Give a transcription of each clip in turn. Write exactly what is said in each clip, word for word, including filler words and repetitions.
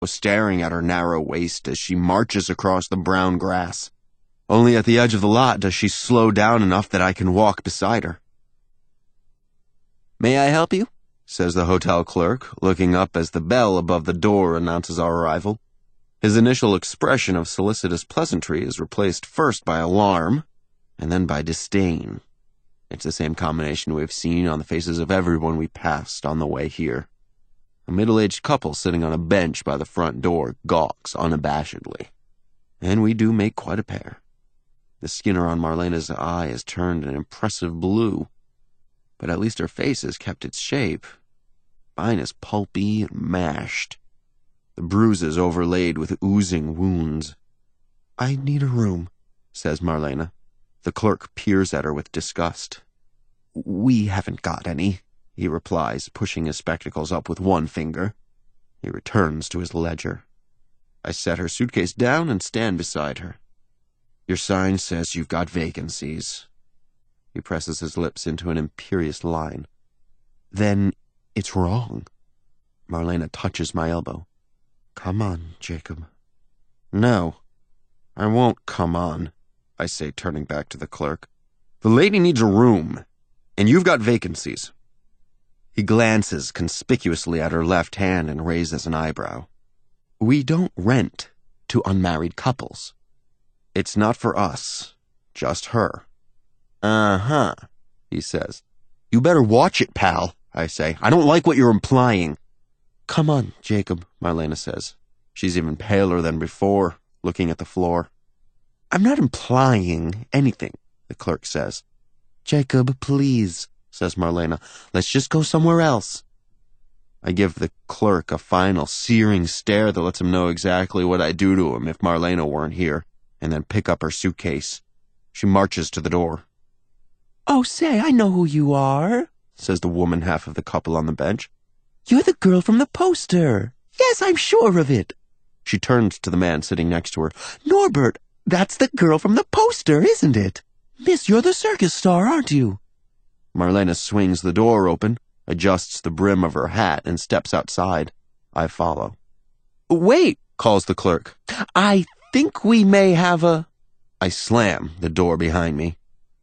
was staring at her narrow waist as she marches across the brown grass. Only at the edge of the lot does she slow down enough that I can walk beside her. "May I help you?" says the hotel clerk, looking up as the bell above the door announces our arrival. His initial expression of solicitous pleasantry is replaced first by alarm, and then by disdain. It's the same combination we've seen on the faces of everyone we passed on the way here. A middle-aged couple sitting on a bench by the front door gawks unabashedly. And we do make quite a pair. The skinner on Marlena's eye is turned an impressive blue, but at least her face has kept its shape. Mine is pulpy and mashed, the bruises overlaid with oozing wounds. "I need a room," says Marlena. The clerk peers at her with disgust. "We haven't got any," he replies, pushing his spectacles up with one finger. He returns to his ledger. I set her suitcase down and stand beside her. "Your sign says you've got vacancies." He presses his lips into an imperious line. "Then it's wrong." Marlena touches my elbow. "Come on, Jacob." "No, I won't come on," I say, turning back to the clerk. "The lady needs a room, and you've got vacancies." He glances conspicuously at her left hand and raises an eyebrow. "We don't rent to unmarried couples." "It's not for us, just her." "Uh-huh," he says. "You better watch it, pal," I say. "I don't like what you're implying." "Come on, Jacob," Marlena says. She's even paler than before, looking at the floor. "I'm not implying anything," the clerk says. "Jacob, please," says Marlena. "Let's just go somewhere else." I give the clerk a final searing stare that lets him know exactly what I'd do to him if Marlena weren't here, and then pick up her suitcase. She marches to the door. "Oh, say, I know who you are," says the woman half of the couple on the bench. "You're the girl from the poster." "Yes, I'm sure of it." She turns to the man sitting next to her. "Norbert, that's the girl from the poster, isn't it? Miss, you're the circus star, aren't you?" Marlena swings the door open, adjusts the brim of her hat, and steps outside. I follow. "Wait," calls the clerk. "I think we may have a—" I slam the door behind me.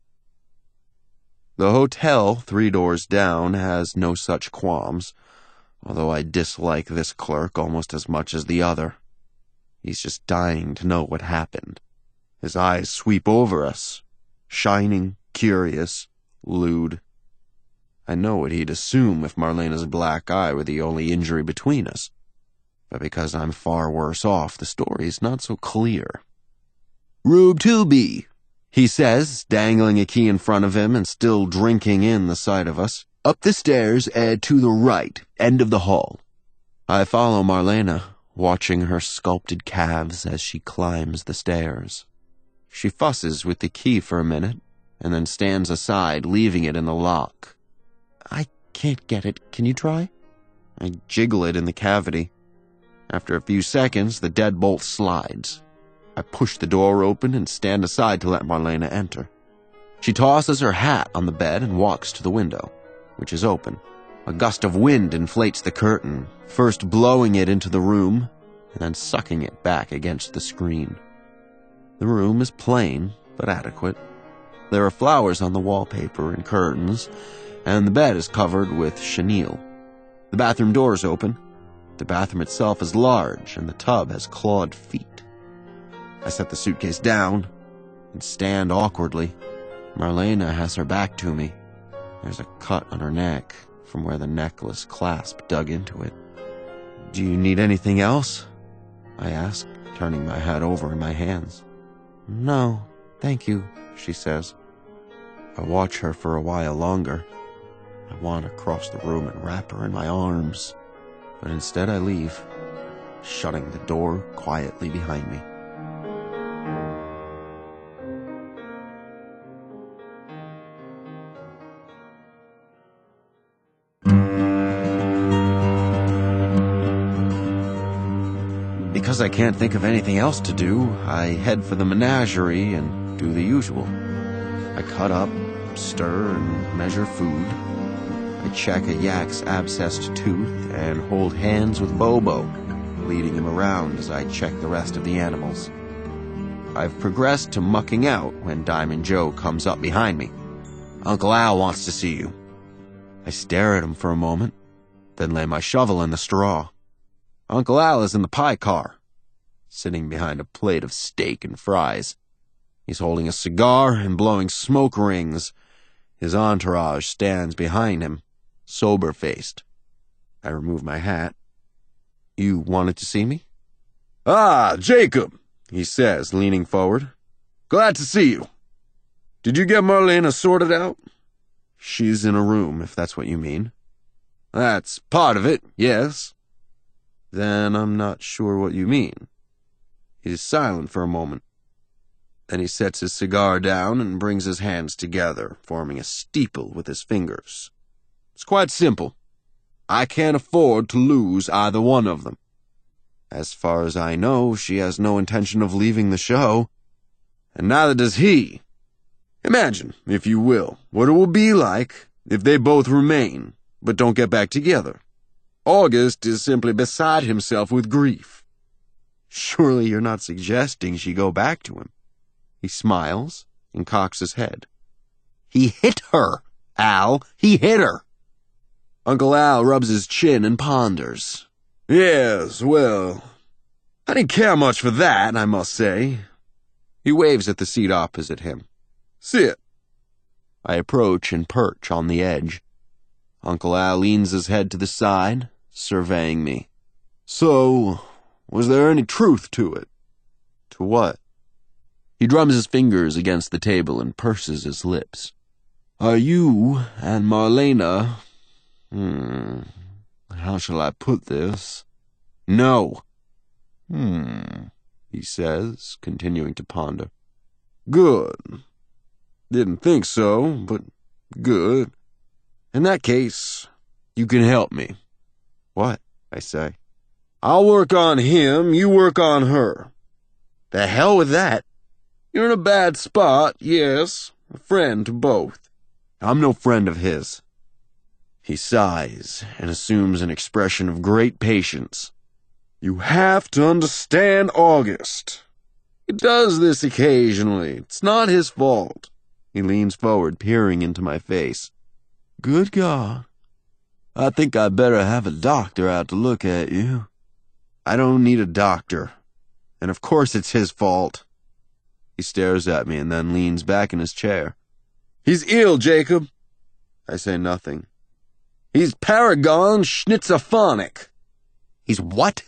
The hotel, three doors down, has no such qualms, although I dislike this clerk almost as much as the other. He's just dying to know what happened. His eyes sweep over us, shining, curious, lewd. I know what he'd assume if Marlena's black eye were the only injury between us, but because I'm far worse off, the story's not so clear. "Room two B, he says, dangling a key in front of him and still drinking in the sight of us. "Up the stairs and to the right, end of the hall." I follow Marlena, watching her sculpted calves as she climbs the stairs. She fusses with the key for a minute, and then stands aside, leaving it in the lock. "I can't get it. Can you try?" I jiggle it in the cavity. After a few seconds, the deadbolt slides. I push the door open and stand aside to let Marlena enter. She tosses her hat on the bed and walks to the window, which is open. A gust of wind inflates the curtain, first blowing it into the room, and then sucking it back against the screen. The room is plain, but adequate. There are flowers on the wallpaper and curtains, and the bed is covered with chenille. The bathroom door is open. The bathroom itself is large, and the tub has clawed feet. I set the suitcase down and stand awkwardly. Marlena has her back to me. There's a cut on her neck from where the necklace clasp dug into it. "Do you need anything else?" I ask, turning my head over in my hands. "No, thank you," she says. I watch her for a while longer. I want to cross the room and wrap her in my arms, but instead I leave, shutting the door quietly behind me. Because I can't think of anything else to do, I head for the menagerie and do the usual. I cut up, stir, and measure food. I check a yak's abscessed tooth and hold hands with Bobo, leading him around as I check the rest of the animals. I've progressed to mucking out when Diamond Joe comes up behind me. "Uncle Al wants to see you." I stare at him for a moment, then lay my shovel in the straw. Uncle Al is in the pie car, sitting behind a plate of steak and fries. He's holding a cigar and blowing smoke rings. His entourage stands behind him, sober-faced. I remove my hat. "You wanted to see me?" "Ah, Jacob," he says, leaning forward. "Glad to see you. Did you get Marlena sorted out?" "She's in a room, if that's what you mean." "That's part of it, yes." "Then I'm not sure what you mean." He's silent for a moment. Then he sets his cigar down and brings his hands together, forming a steeple with his fingers. "It's quite simple. I can't afford to lose either one of them. As far as I know, she has no intention of leaving the show, and neither does he. Imagine, if you will, what it will be like if they both remain, but don't get back together. August is simply beside himself with grief." "Surely you're not suggesting she go back to him?" He smiles and cocks his head. "He hit her, Al. He hit her." Uncle Al rubs his chin and ponders. "Yes, well, I didn't care much for that, I must say." He waves at the seat opposite him. "Sit." I approach and perch on the edge. Uncle Al leans his head to the side, surveying me. "So, was there any truth to it?" "To what?" He drums his fingers against the table and purses his lips. "Are you and Marlena... Hmm... How shall I put this?" "No." "Hmm," he says, continuing to ponder. "Good. Didn't think so, but good. In that case, you can help me." "What?" I say. "I'll work on him, you work on her." "The hell with that." "You're in a bad spot, yes. A friend to both." "I'm no friend of his." He sighs and assumes an expression of great patience. "You have to understand August. He does this occasionally. It's not his fault." He leans forward, peering into my face. "Good God. I think I'd better have a doctor out to look at you." "I don't need a doctor. And of course it's his fault." He stares at me and then leans back in his chair. "He's ill, Jacob." I say nothing. "He's paragon schizophrenic." "He's what?"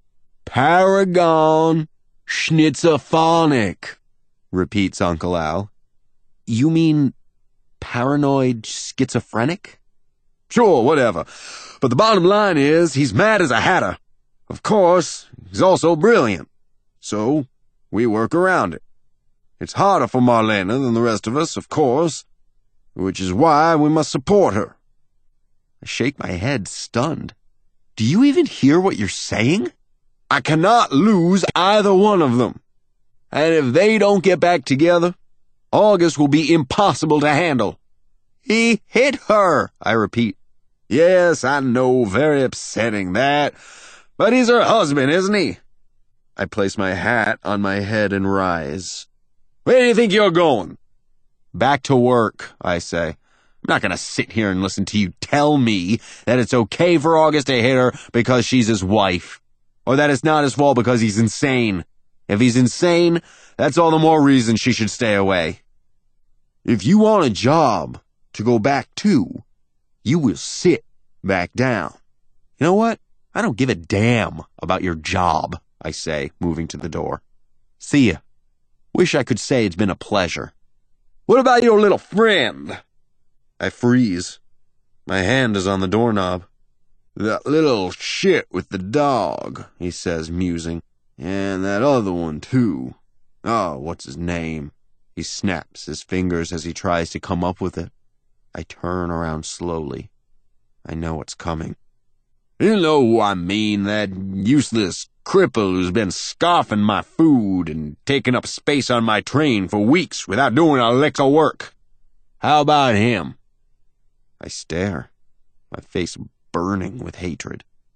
"Paragon schizophrenic," repeats Uncle Al. "You mean paranoid schizophrenic?" "Sure, whatever. But the bottom line is he's mad as a hatter. Of course, he's also brilliant. So, we work around it. It's harder for Marlena than the rest of us, of course, which is why we must support her." I shake my head, stunned. "Do you even hear what you're saying?" "I cannot lose either one of them. And if they don't get back together, August will be impossible to handle." "He hit her," I repeat. "Yes, I know, very upsetting that. But he's her husband, isn't he?" I place my hat on my head and rise. "Where do you think you're going?" "Back to work," I say. "I'm not going to sit here and listen to you tell me that it's okay for August to hit her because she's his wife, or that it's not his fault because he's insane. If he's insane, that's all the more reason she should stay away. If you want a job to go back to, you will sit back down." "You know what? I don't give a damn about your job," I say, moving to the door. "See ya. Wish I could say it's been a pleasure." "What about your little friend?" I freeze. My hand is on the doorknob. "That little shit with the dog," he says, musing. "And that other one, too. Oh, what's his name?" He snaps his fingers as he tries to come up with it. I turn around slowly. I know what's coming. "You know who I mean, that useless cripple who's been scoffing my food and taking up space on my train for weeks without doing a lick of work. How about him?" I stare, my face burning with hatred.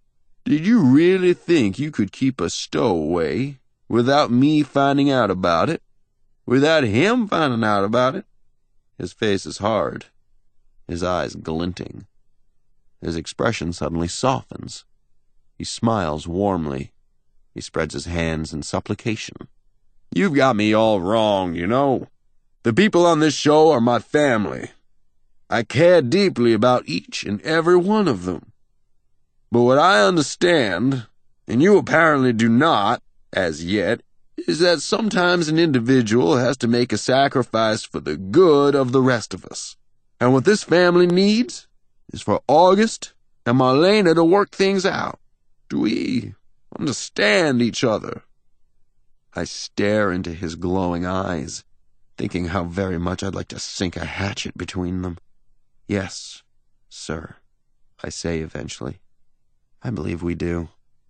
Did you really think you could keep a stowaway without me finding out about it? Without him finding out about it?" His face is hard, his eyes glinting. His expression suddenly softens. He smiles warmly. He spreads his hands in supplication. "You've got me all wrong, you know. The people on this show are my family. I care deeply about each and every one of them. But what I understand, and you apparently do not, as yet, is that sometimes an individual has to make a sacrifice for the good of the rest of us. And what this family needs is for August and Marlena to work things out. Do we understand each other?" I stare into his glowing eyes, thinking how very much I'd like to sink a hatchet between them. "Yes, sir," I say eventually. "I believe we do."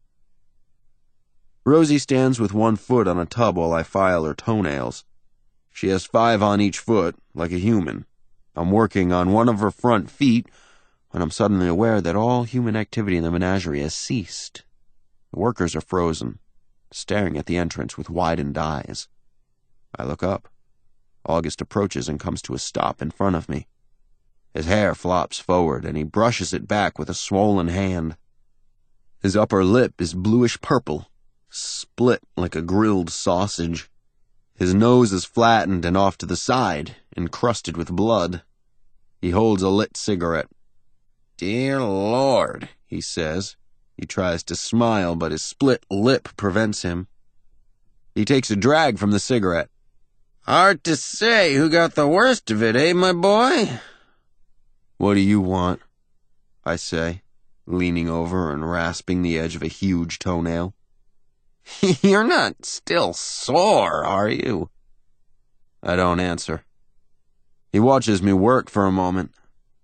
Rosie stands with one foot on a tub while I file her toenails. She has five on each foot, like a human. I'm working on one of her front feet when I'm suddenly aware that all human activity in the menagerie has ceased. The workers are frozen, staring at the entrance with widened eyes. I look up. August approaches and comes to a stop in front of me. His hair flops forward, and he brushes it back with a swollen hand. His upper lip is bluish-purple, split like a grilled sausage. His nose is flattened and off to the side, encrusted with blood. He holds a lit cigarette. "Dear Lord," he says. He tries to smile, but his split lip prevents him. He takes a drag from the cigarette. "Hard to say who got the worst of it, eh, my boy?" "What do you want?" I say, leaning over and rasping the edge of a huge toenail. "You're not still sore, are you?" I don't answer. He watches me work for a moment.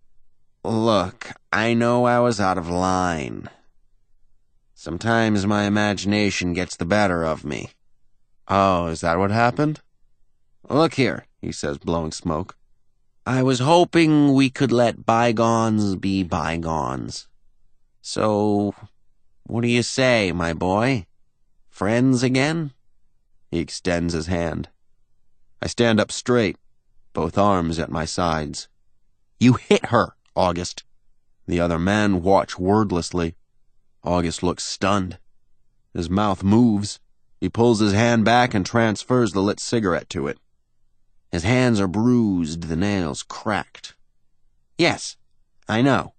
"Look, I know I was out of line. Sometimes my imagination gets the better of me." "Oh, is that what happened?" "Look here," he says, blowing smoke. "I was hoping we could let bygones be bygones. So, what do you say, my boy? Friends again?" He extends his hand. I stand up straight, both arms at my sides. "You hit her, August." The other men watch wordlessly. August looks stunned. His mouth moves. He pulls his hand back and transfers the lit cigarette to it. His hands are bruised, the nails cracked. "Yes, I know."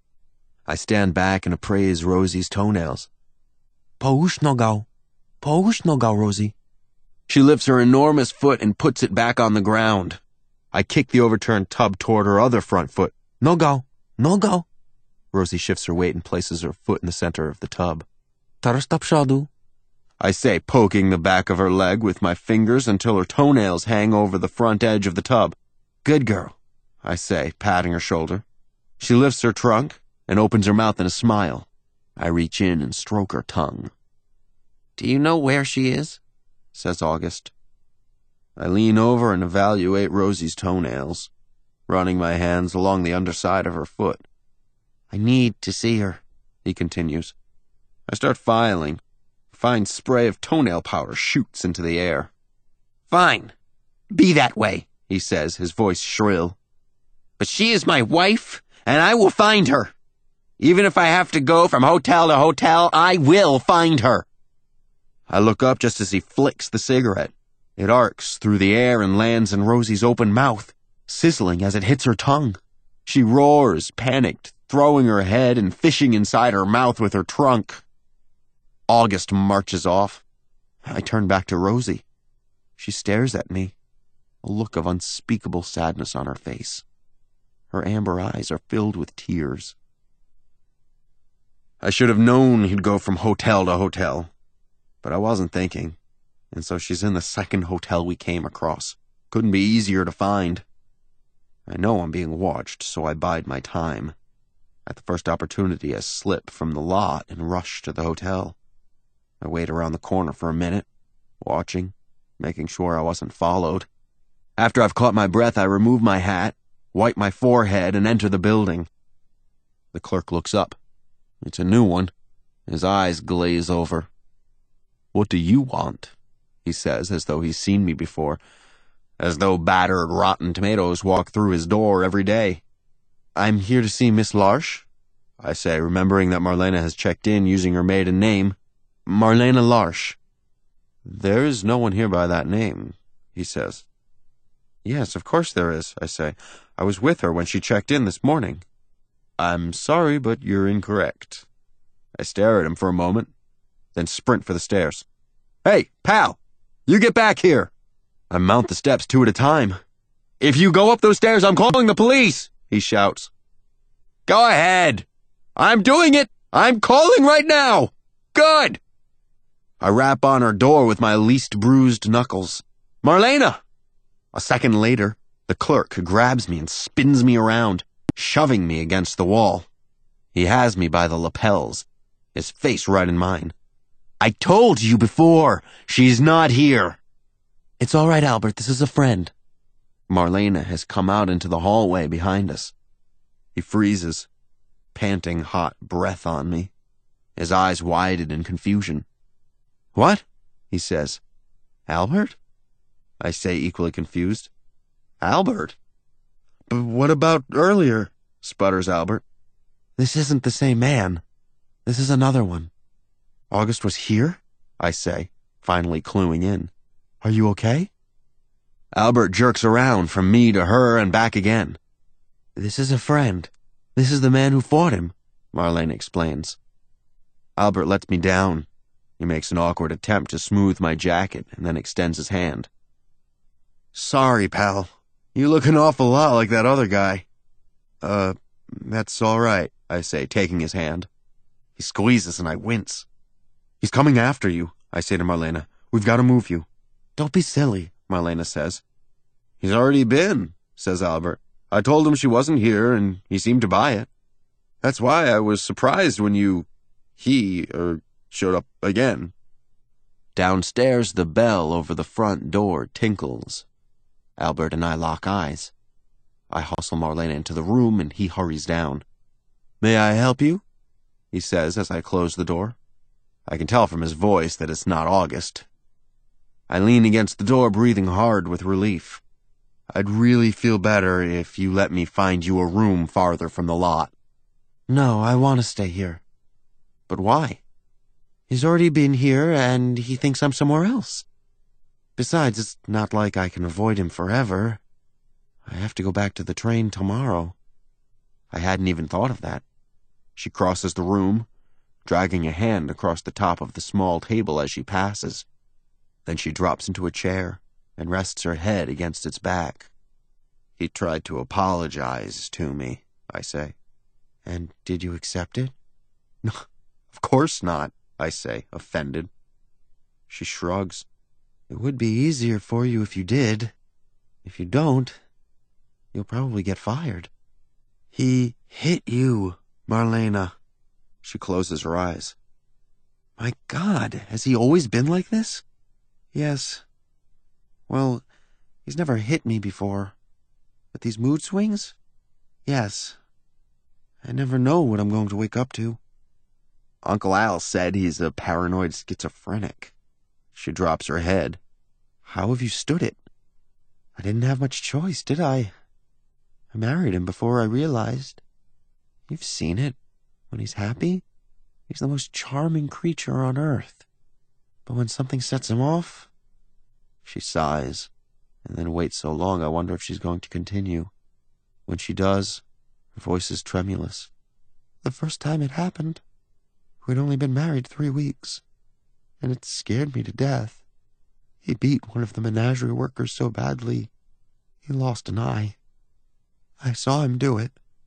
I stand back and appraise Rosie's toenails. "Połóż nogę. Połóż nogę, Rosie." She lifts her enormous foot and puts it back on the ground. I kick the overturned tub toward her other front foot. "Nogę, nogę." Rosie shifts her weight and places her foot in the center of the tub. "Teraz do przodu," I say, poking the back of her leg with my fingers until her toenails hang over the front edge of the tub. "Good girl," I say, patting her shoulder. She lifts her trunk and opens her mouth in a smile. I reach in and stroke her tongue. "Do you know where she is?" says August. I lean over and evaluate Rosie's toenails, running my hands along the underside of her foot. "I need to see her," he continues. I start filing. A fine spray of toenail powder shoots into the air. "Fine. Be that way," he says, his voice shrill. "But she is my wife, and I will find her. Even if I have to go from hotel to hotel, I will find her." I look up just as he flicks the cigarette. It arcs through the air and lands in Rosie's open mouth, sizzling as it hits her tongue. She roars, panicked, throwing her head and fishing inside her mouth with her trunk. August marches off. I turn back to Rosie. She stares at me, a look of unspeakable sadness on her face. Her amber eyes are filled with tears. I should have known he'd go from hotel to hotel, but I wasn't thinking, and so she's in the second hotel we came across. Couldn't be easier to find. I know I'm being watched, so I bide my time. At the first opportunity, I slip from the lot and rush to the hotel. I wait around the corner for a minute, watching, making sure I wasn't followed. After I've caught my breath, I remove my hat, wipe my forehead, and enter the building. The clerk looks up. It's a new one. His eyes glaze over. "What do you want?" he says, as though he's seen me before, as though battered, rotten tomatoes walk through his door every day. "I'm here to see Miss Larsch," I say, remembering that Marlena has checked in using her maiden name. "Marlena Larsch." "There is no one here by that name," he says. "Yes, of course there is," I say. "I was with her when she checked in this morning." "I'm sorry, but you're incorrect." I stare at him for a moment, then sprint for the stairs. "Hey, pal! You get back here!" I mount the steps two at a time. "If you go up those stairs, I'm calling the police!" he shouts. "Go ahead! I'm doing it! I'm calling right now! Good!" I rap on her door with my least bruised knuckles. "Marlena!" A second later, the clerk grabs me and spins me around, shoving me against the wall. He has me by the lapels, his face right in mine. "I told you before, she's not here." "It's all right, Albert, this is a friend." Marlena has come out into the hallway behind us. He freezes, panting hot breath on me, his eyes widened in confusion. "What?" he says. "Albert?" I say, equally confused. "Albert? But what about earlier?" sputters Albert. "This isn't the same man. This is another one." "August was here?" I say, finally cluing in. "Are you okay?" Albert jerks around from me to her and back again. "This is a friend. This is the man who fought him," Marlena explains. Albert lets me down. He makes an awkward attempt to smooth my jacket and then extends his hand. "Sorry, pal. You look an awful lot like that other guy." Uh, that's all right," I say, taking his hand. He squeezes and I wince. "He's coming after you," I say to Marlena. "We've got to move you." "Don't be silly," Marlena says. "He's already been," says Albert. "I told him she wasn't here, and he seemed to buy it. That's why I was surprised when you... he, er, showed up again." Downstairs, the bell over the front door tinkles. Albert and I lock eyes. I hustle Marlena into the room, and he hurries down. "May I help you?" he says as I close the door. I can tell from his voice that it's not August. I lean against the door, breathing hard with relief. "I'd really feel better if you let me find you a room farther from the lot." "No, I want to stay here." "But why?" "He's already been here, and he thinks I'm somewhere else. Besides, it's not like I can avoid him forever. I have to go back to the train tomorrow." I hadn't even thought of that. She crosses the room, dragging a hand across the top of the small table as she passes. Then she drops into a chair and rests her head against its back. "He tried to apologize to me," I say. "And did you accept it?" "No, of course not," I say, offended. She shrugs. "It would be easier for you if you did. If you don't, you'll probably get fired." "He hit you, Marlena." She closes her eyes. "My God, has he always been like this?" "Yes. Well, he's never hit me before. But these mood swings? Yes. I never know what I'm going to wake up to." "Uncle Al said he's a paranoid schizophrenic." She drops her head. "How have you stood it?" "I didn't have much choice, did I? I married him before I realized. You've seen it. When he's happy, he's the most charming creature on earth. But when something sets him off..." She sighs, and then waits so long I wonder if she's going to continue. When she does, her voice is tremulous. "The first time it happened, we'd only been married three weeks, and it scared me to death. He beat one of the menagerie workers so badly, he lost an eye. I saw him do it.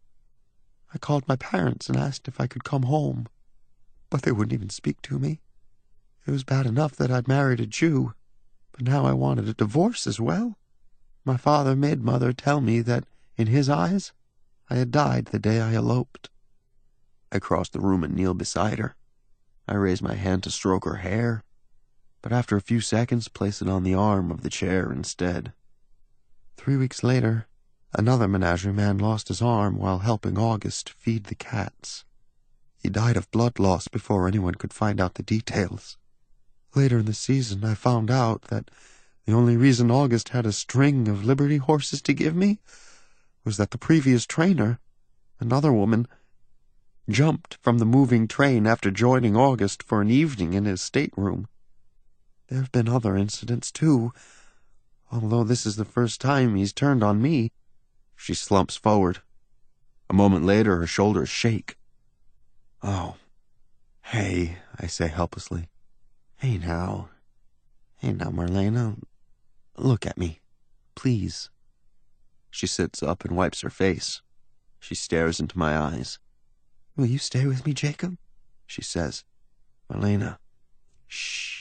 I called my parents and asked if I could come home, but they wouldn't even speak to me. It was bad enough that I'd married a Jew, but now I wanted a divorce as well. My father made Mother tell me that, in his eyes, I had died the day I eloped." I cross the room and kneel beside her. I raise my hand to stroke her hair, but after a few seconds place it on the arm of the chair instead. Three weeks later, another menagerie man lost his arm while helping August feed the cats. He died of blood loss before anyone could find out the details. Later in the season, I found out that the only reason August had a string of Liberty horses to give me was that the previous trainer, another woman, jumped from the moving train after joining August for an evening in his stateroom. There have been other incidents, too, although this is the first time he's turned on me. She slumps forward. A moment later, her shoulders shake. Oh, hey, I say helplessly. Hey now. Hey now, Marlena. Look at me, please. She sits up and wipes her face. She stares into my eyes. Will you stay with me, Jacob? She says. Marlena, shh.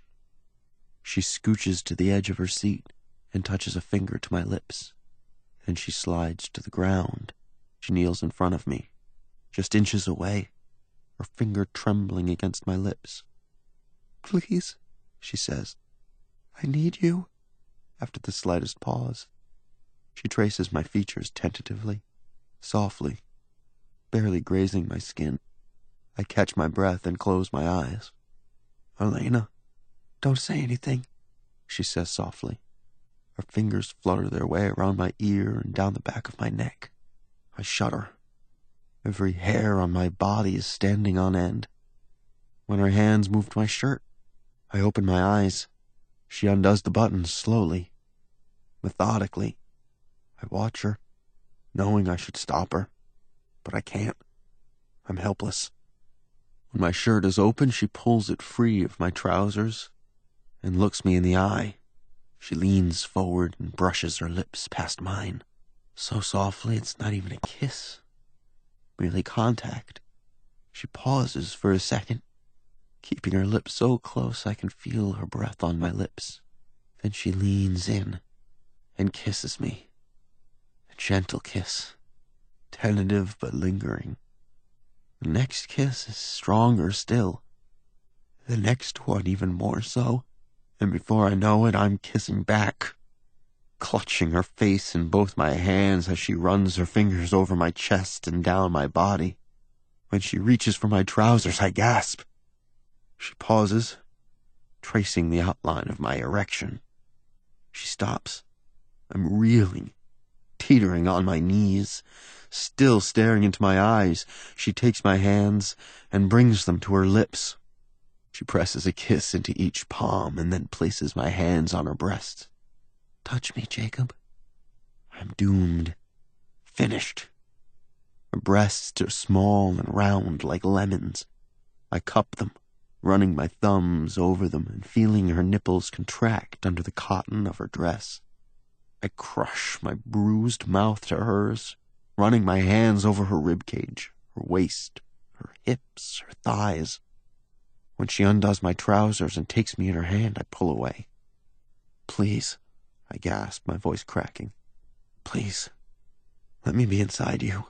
She scooches to the edge of her seat and touches a finger to my lips. Then she slides to the ground. She kneels in front of me, just inches away, her finger trembling against my lips. Please, she says. I need you. After the slightest pause, she traces my features tentatively, softly, barely grazing my skin. I catch my breath and close my eyes. Marlena, don't say anything, she says softly. Her fingers flutter their way around my ear and down the back of my neck. I shudder. Every hair on my body is standing on end. When her hands move to my shirt, I open my eyes. She undoes the buttons slowly, methodically. I watch her, knowing I should stop her, but I can't. I'm helpless. When my shirt is open, she pulls it free of my trousers and looks me in the eye. She leans forward and brushes her lips past mine, so softly it's not even a kiss, merely contact. She pauses for a second, keeping her lips so close I can feel her breath on my lips. Then she leans in and kisses me. A gentle kiss, tentative but lingering. The next kiss is stronger still. The next one even more so. And before I know it, I'm kissing back, clutching her face in both my hands as she runs her fingers over my chest and down my body. When she reaches for my trousers, I gasp. She pauses, tracing the outline of my erection. She stops. I'm reeling, teetering on my knees, still staring into my eyes. She takes my hands and brings them to her lips. She presses a kiss into each palm and then places my hands on her breast. Touch me, Jacob. I'm doomed. Finished. Her breasts are small and round like lemons. I cup them, running my thumbs over them and feeling her nipples contract under the cotton of her dress. I crush my bruised mouth to hers, running my hands over her ribcage, her waist, her hips, her thighs. When she undoes my trousers and takes me in her hand, I pull away. Please, I gasp, my voice cracking. Please, let me be inside you.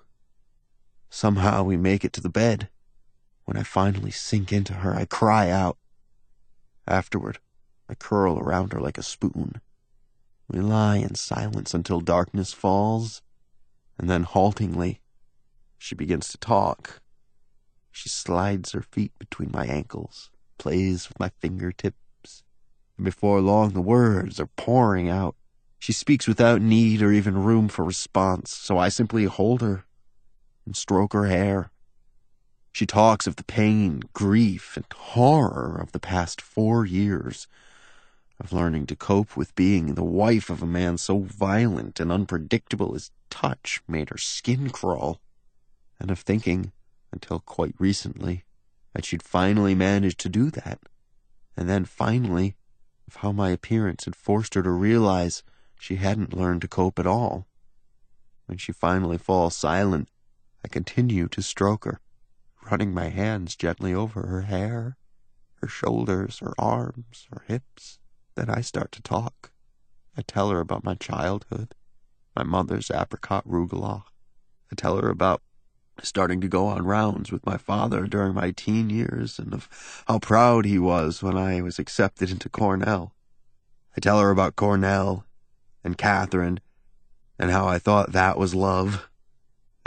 Somehow we make it to the bed. When I finally sink into her, I cry out. Afterward, I curl around her like a spoon. We lie in silence until darkness falls, and then haltingly, she begins to talk. She slides her feet between my ankles, plays with my fingertips, and before long the words are pouring out. She speaks without need or even room for response, so I simply hold her and stroke her hair. She talks of the pain, grief, and horror of the past four years, of learning to cope with being the wife of a man so violent and unpredictable his touch made her skin crawl, and of thinking, until quite recently, that she'd finally managed to do that, and then finally, of how my appearance had forced her to realize she hadn't learned to cope at all. When she finally falls silent, I continue to stroke her, running my hands gently over her hair, her shoulders, her arms, her hips. Then I start to talk. I tell her about my childhood, my mother's apricot rugula. I tell her about starting to go on rounds with my father during my teen years and of how proud he was when I was accepted into Cornell. I tell her about Cornell and Catherine and how I thought that was love. I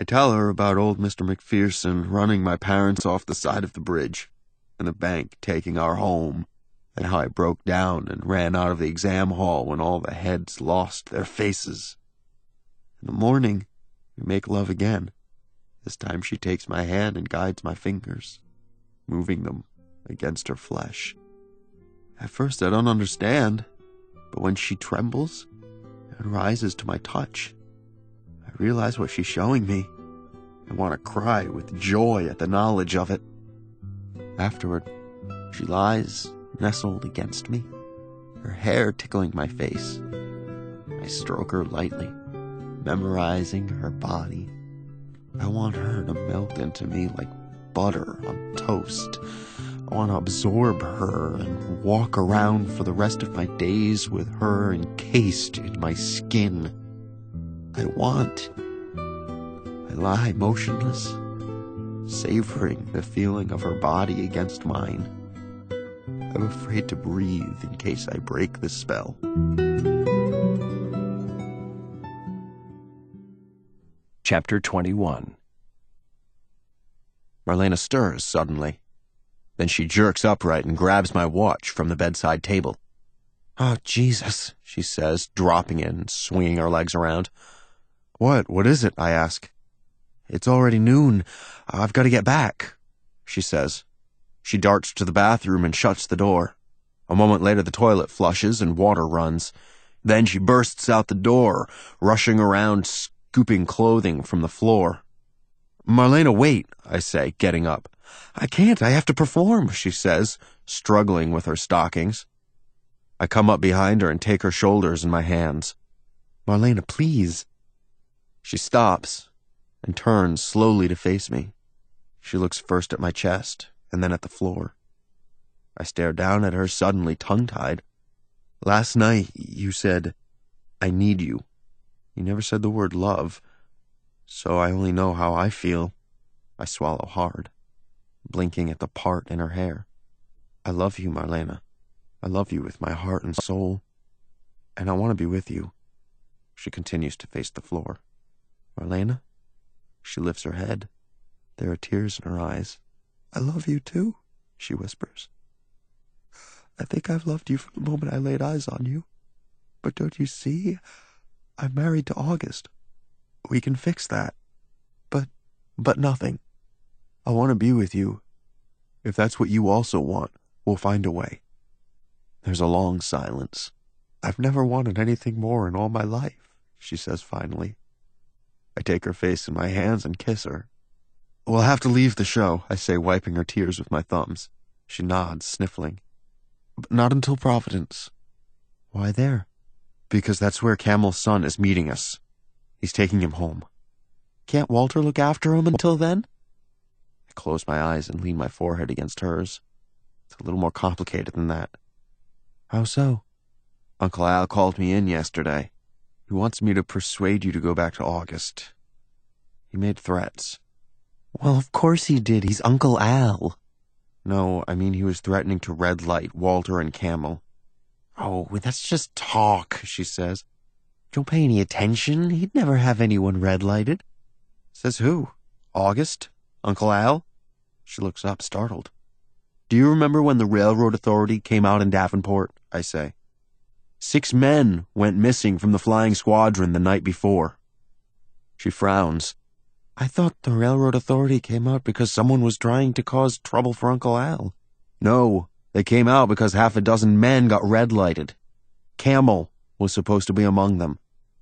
I tell her about old Mister McPherson running my parents off the side of the bridge, and the bank taking our home, and how I broke down and ran out of the exam hall when all the heads lost their faces. In the morning, we make love again. This time she takes my hand and guides my fingers, moving them against her flesh. At first I don't understand, but when she trembles and rises to my touch, I realize what she's showing me. I want to cry with joy at the knowledge of it. Afterward, she lies nestled against me, her hair tickling my face. I stroke her lightly, memorizing her body. I want her to melt into me like butter on toast. I want to absorb her and walk around for the rest of my days with her encased in my skin. I want. I lie motionless, savoring the feeling of her body against mine. I'm afraid to breathe in case I break the spell. Chapter twenty-one. Marlena stirs suddenly. Then she jerks upright and grabs my watch from the bedside table. "Oh, Jesus," she says, dropping it and swinging her legs around. "What? What is it?" I ask. "It's already noon. I've got to get back," she says. She darts to the bathroom and shuts the door. A moment later, the toilet flushes and water runs. Then she bursts out the door, rushing around, scooping clothing from the floor. "Marlena, wait," I say, getting up. "I can't. I have to perform," she says, struggling with her stockings. I come up behind her and take her shoulders in my hands. "Marlena, please." She stops and turns slowly to face me. She looks first at my chest and then at the floor. I stare down at her, suddenly tongue-tied. "Last night you said, 'I need you.' You never said the word love, so I only know how I feel." I swallow hard, blinking at the part in her hair. "I love you, Marlena. I love you with my heart and soul, and I want to be with you." She continues to face the floor. "Marlena?" She lifts her head. There are tears in her eyes. "I love you too," she whispers. "I think I've loved you from the moment I laid eyes on you. But don't you see? I'm married to August. We can fix that. But, but nothing. I want to be with you. If that's what you also want, we'll find a way." There's a long silence. "I've never wanted anything more in all my life," she says finally. I take her face in my hands and kiss her. "We'll have to leave the show," I say, wiping her tears with my thumbs. She nods, sniffling. "But not until Providence." "Why there?" "Because that's where Camel's son is meeting us. He's taking him home." "Can't Walter look after him until then?" I close my eyes and lean my forehead against hers. It's a little more complicated than that. "How so?" "Uncle Al called me in yesterday. He wants me to persuade you to go back to August. He made threats." "Well, of course he did. He's Uncle Al." "No, I mean he was threatening to red light Walter and Camel." "Oh, that's just talk," she says. "Don't pay any attention. He'd never have anyone red lighted." "Says who? August? Uncle Al?" She looks up, startled. "Do you remember when the railroad authority came out in Davenport?" I say. Six men went missing from the flying squadron the night before." She frowns. "I thought the railroad authority came out because someone was trying to cause trouble for Uncle Al." "No, they came out because half a dozen men got red-lighted. Camel was supposed to be among them."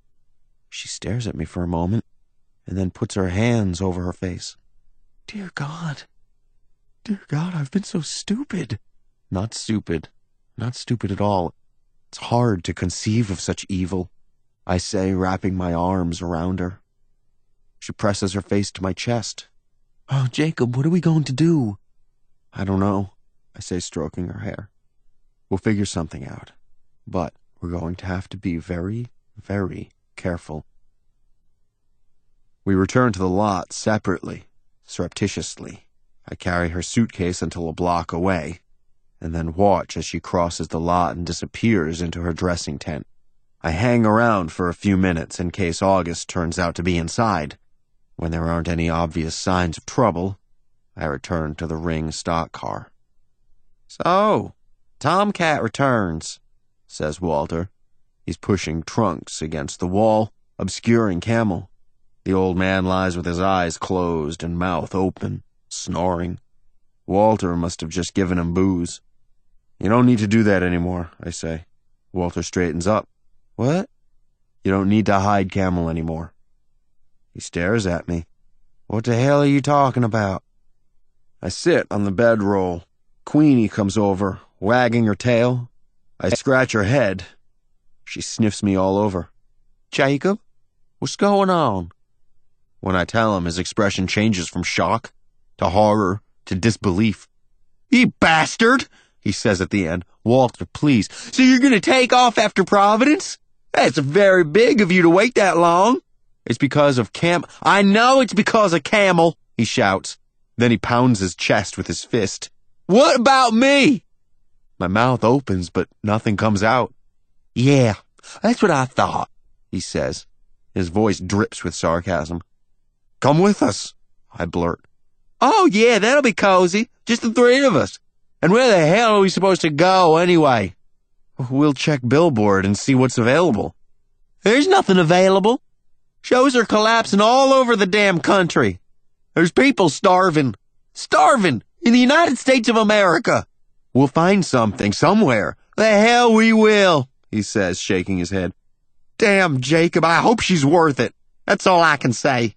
She stares at me for a moment, and then puts her hands over her face. "Dear God, dear God, I've been so stupid." "Not stupid, not stupid at all. It's hard to conceive of such evil," I say, wrapping my arms around her. She presses her face to my chest. "Oh, Jacob, what are we going to do?" "I don't know," I say, stroking her hair. "We'll figure something out, but we're going to have to be very, very careful." We return to the lot separately, surreptitiously. I carry her suitcase until a block away, and then watch as she crosses the lot and disappears into her dressing tent. I hang around for a few minutes in case August turns out to be inside. When there aren't any obvious signs of trouble, I return to the Ring stock car. "So, Tomcat returns," says Walter. He's pushing trunks against the wall, obscuring Camel. The old man lies with his eyes closed and mouth open, snoring. Walter must have just given him booze. "You don't need to do that anymore," I say. Walter straightens up. "What?" "You don't need to hide Camel anymore." He stares at me. "What the hell are you talking about?" I sit on the bedroll. Queenie comes over, wagging her tail. I scratch her head. She sniffs me all over. "Jacob, what's going on?" When I tell him, his expression changes from shock to horror to disbelief. "You bastard," he says at the end. "Walter, please. So you're going to take off after Providence? That's very big of you to wait that long." "It's because of Cam—" "I know it's because of Camel," he shouts. Then he pounds his chest with his fist. "What about me?" My mouth opens, but nothing comes out. "Yeah, that's what I thought," he says. His voice drips with sarcasm. "Come with us," I blurt. "Oh, yeah, that'll be cozy. Just the three of us. And where the hell are we supposed to go, anyway?" "We'll check Billboard and see what's available." "There's nothing available. Shows are collapsing all over the damn country. There's people starving. Starving in the United States of America." "We'll find something somewhere." "The hell we will," he says, shaking his head. "Damn, Jacob, I hope she's worth it. That's all I can say."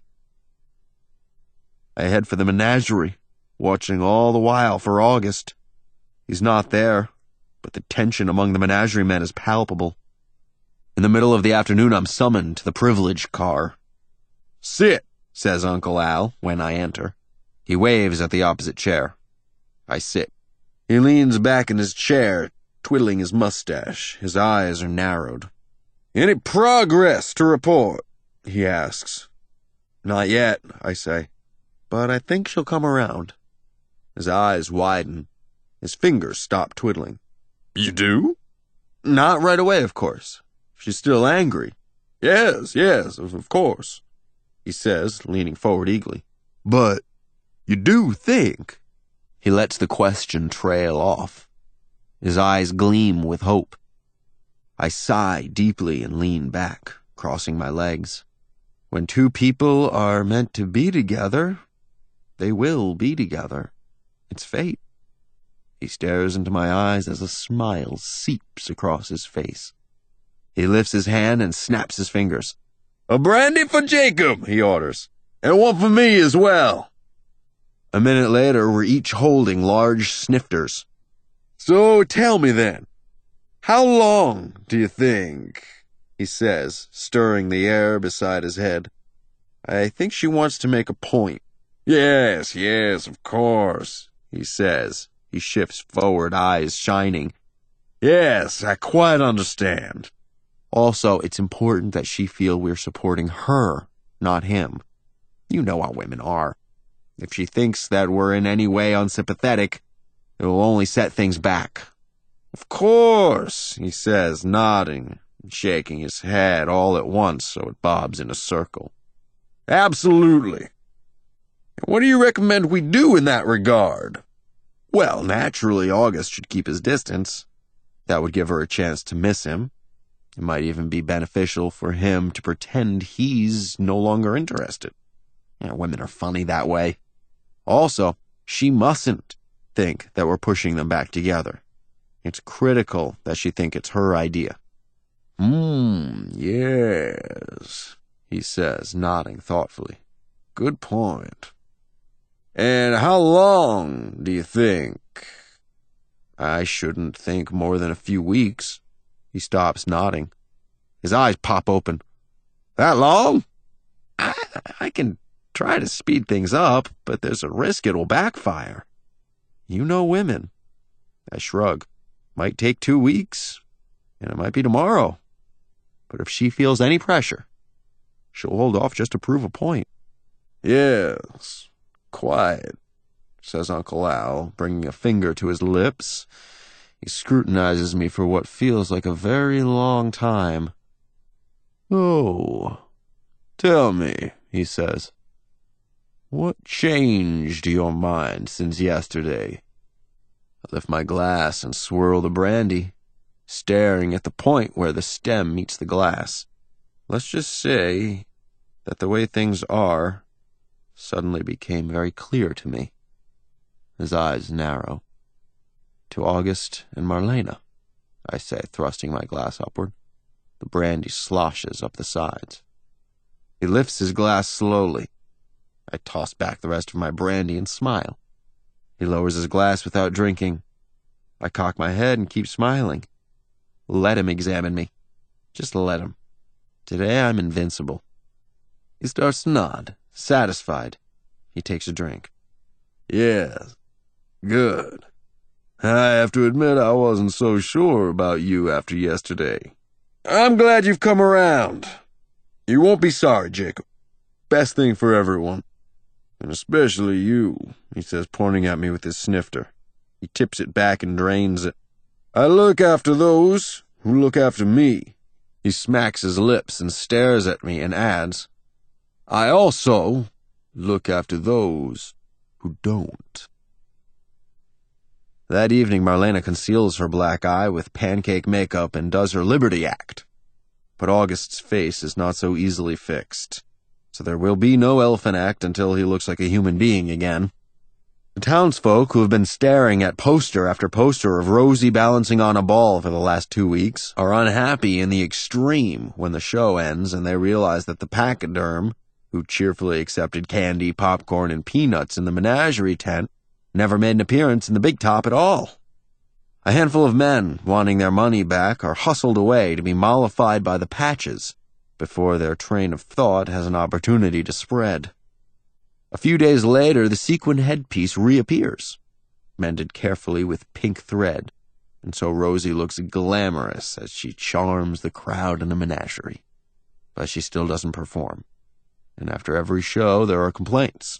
I head for the menagerie, watching all the while for August. He's not there, but the tension among the menagerie men is palpable. In the middle of the afternoon, I'm summoned to the privilege car. "Sit," says Uncle Al when I enter. He waves at the opposite chair. I sit. He leans back in his chair, twiddling his mustache. His eyes are narrowed. "Any progress to report?" he asks. "Not yet," I say, "but I think she'll come around." His eyes widen. His fingers stop twiddling. "You do?" "Not right away, of course. She's still angry." "Yes, yes, of course," he says, leaning forward eagerly. "But you do think—" He lets the question trail off. His eyes gleam with hope. I sigh deeply and lean back, crossing my legs. When two people are meant to be together, they will be together. It's fate. He stares into my eyes as a smile seeps across his face. He lifts his hand and snaps his fingers. "A brandy for Jacob," he orders, "and one for me as well." A minute later, we're each holding large snifters. "So tell me then, how long do you think?" he says, stirring the air beside his head. I think she wants to make a point. "Yes, yes, of course," he says. He shifts forward, eyes shining. "Yes, I quite understand." Also, it's important that she feel we're supporting her, not him. You know how women are. If she thinks that we're in any way unsympathetic, it will only set things back. "Of course," he says, nodding and shaking his head all at once so it bobs in a circle. "Absolutely. And what do you recommend we do in that regard?" "Well, naturally, August should keep his distance. That would give her a chance to miss him. It might even be beneficial for him to pretend he's no longer interested. You know, women are funny that way. Also, she mustn't think that we're pushing them back together. It's critical that she think it's her idea." "Hmm, yes," he says, nodding thoughtfully. "Good point. And how long do you think?" "I shouldn't think more than a few weeks." He stops, nodding. His eyes pop open. "That long?" I, I can try to speed things up, but there's a risk it'll backfire. You know women. I shrug. Might take two weeks, and it might be tomorrow. But if she feels any pressure, she'll hold off just to prove a point. "Yes, quiet," says Uncle Al, bringing a finger to his lips. He scrutinizes me for what feels like a very long time. "Oh, tell me," he says. What changed your mind since yesterday? I lift my glass and swirl the brandy, staring at the point where the stem meets the glass. Let's just say that the way things are suddenly became very clear to me. His eyes narrow. To August and Marlena, I say, thrusting my glass upward. The brandy sloshes up the sides. He lifts his glass slowly. I toss back the rest of my brandy and smile. He lowers his glass without drinking. I cock my head and keep smiling. Let him examine me. Just let him. Today I'm invincible. He starts to nod, satisfied. He takes a drink. Yes, good. I have to admit I wasn't so sure about you after yesterday. I'm glad you've come around. You won't be sorry, Jacob. Best thing for everyone. And especially you, he says, pointing at me with his snifter. He tips it back and drains it. I look after those who look after me. He smacks his lips and stares at me and adds, I also look after those who don't. That evening, Marlena conceals her black eye with pancake makeup and does her Liberty Act. But August's face is not so easily fixed, so there will be no Elephant Act until he looks like a human being again. The townsfolk, who have been staring at poster after poster of Rosie balancing on a ball for the last two weeks, are unhappy in the extreme when the show ends and they realize that the pachyderm, who cheerfully accepted candy, popcorn, and peanuts in the menagerie tent, never made an appearance in the big top at all. A handful of men, wanting their money back, are hustled away to be mollified by the patches before their train of thought has an opportunity to spread. A few days later, the sequin headpiece reappears, mended carefully with pink thread, and so Rosie looks glamorous as she charms the crowd in a menagerie. But she still doesn't perform, and after every show there are complaints.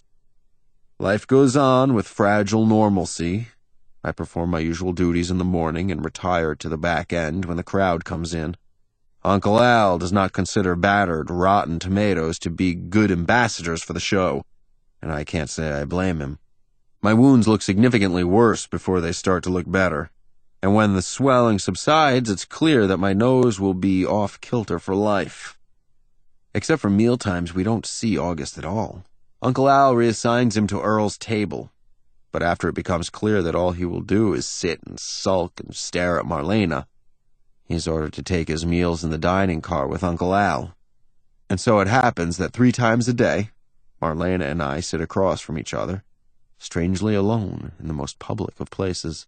Life goes on with fragile normalcy. I perform my usual duties in the morning and retire to the back end when the crowd comes in. Uncle Al does not consider battered, rotten tomatoes to be good ambassadors for the show, and I can't say I blame him. My wounds look significantly worse before they start to look better, and when the swelling subsides, it's clear that my nose will be off-kilter for life. Except for mealtimes, we don't see August at all. Uncle Al reassigns him to Earl's table, but after it becomes clear that all he will do is sit and sulk and stare at Marlena, he's ordered to take his meals in the dining car with Uncle Al. And so it happens that three times a day, Marlena and I sit across from each other, strangely alone in the most public of places.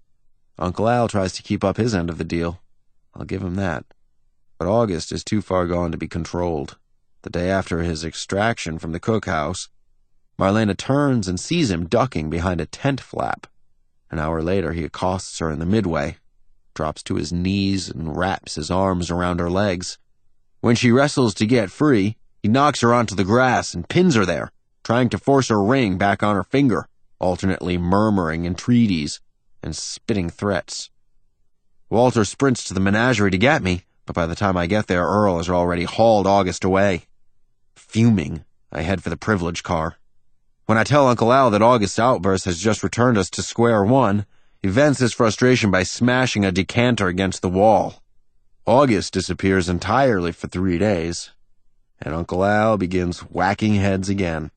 Uncle Al tries to keep up his end of the deal. I'll give him that. But August is too far gone to be controlled. The day after his extraction from the cookhouse, Marlena turns and sees him ducking behind a tent flap. An hour later, he accosts her in the midway, drops to his knees and wraps his arms around her legs. When she wrestles to get free, he knocks her onto the grass and pins her there, trying to force her ring back on her finger, alternately murmuring entreaties and spitting threats. Walter sprints to the menagerie to get me, but by the time I get there, Earl has already hauled August away. Fuming, I head for the privilege car. When I tell Uncle Al that August's outburst has just returned us to square one, he vents his frustration by smashing a decanter against the wall. August disappears entirely for three days, and Uncle Al begins whacking heads again.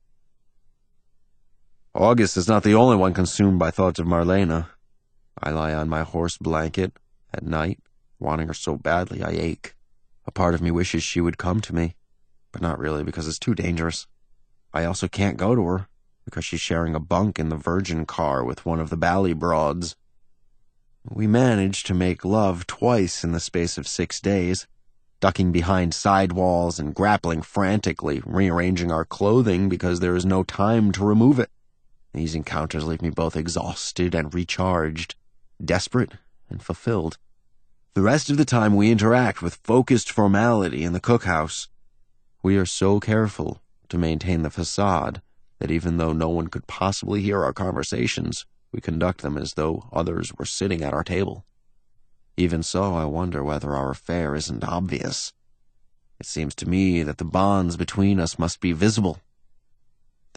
August is not the only one consumed by thoughts of Marlena. I lie on my horse blanket at night, wanting her so badly I ache. A part of me wishes she would come to me, but not really because it's too dangerous. I also can't go to her because she's sharing a bunk in the Virgin car with one of the Bally broads. We managed to make love twice in the space of six days, ducking behind side walls and grappling frantically, rearranging our clothing because there is no time to remove it. These encounters leave me both exhausted and recharged, desperate and fulfilled. The rest of the time we interact with focused formality in the cookhouse. We are so careful to maintain the facade that even though no one could possibly hear our conversations, we conduct them as though others were sitting at our table. Even so, I wonder whether our affair isn't obvious. It seems to me that the bonds between us must be visible.